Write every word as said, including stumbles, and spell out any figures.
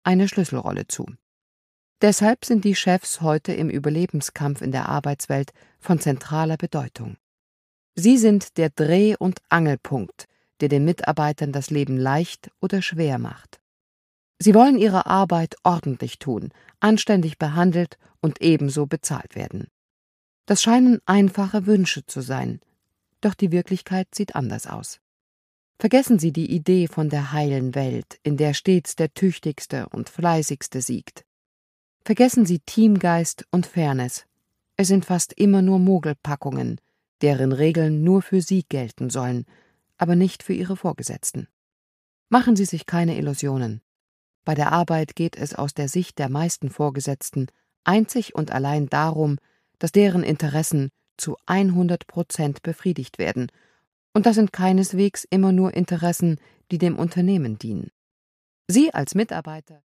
eine Schlüsselrolle zu. Deshalb sind die Chefs heute im Überlebenskampf in der Arbeitswelt von zentraler Bedeutung. Sie sind der Dreh- und Angelpunkt, der den Mitarbeitern das Leben leicht oder schwer macht. Sie wollen ihre Arbeit ordentlich tun, anständig behandelt und ebenso bezahlt werden. Das scheinen einfache Wünsche zu sein, doch die Wirklichkeit sieht anders aus. Vergessen Sie die Idee von der heilen Welt, in der stets der Tüchtigste und Fleißigste siegt. Vergessen Sie Teamgeist und Fairness. Es sind fast immer nur Mogelpackungen, deren Regeln nur für Sie gelten sollen, aber nicht für Ihre Vorgesetzten. Machen Sie sich keine Illusionen. Bei der Arbeit geht es aus der Sicht der meisten Vorgesetzten einzig und allein darum, dass deren Interessen zu hundert Prozent befriedigt werden, und das sind keineswegs immer nur Interessen, die dem Unternehmen dienen. Sie als Mitarbeiter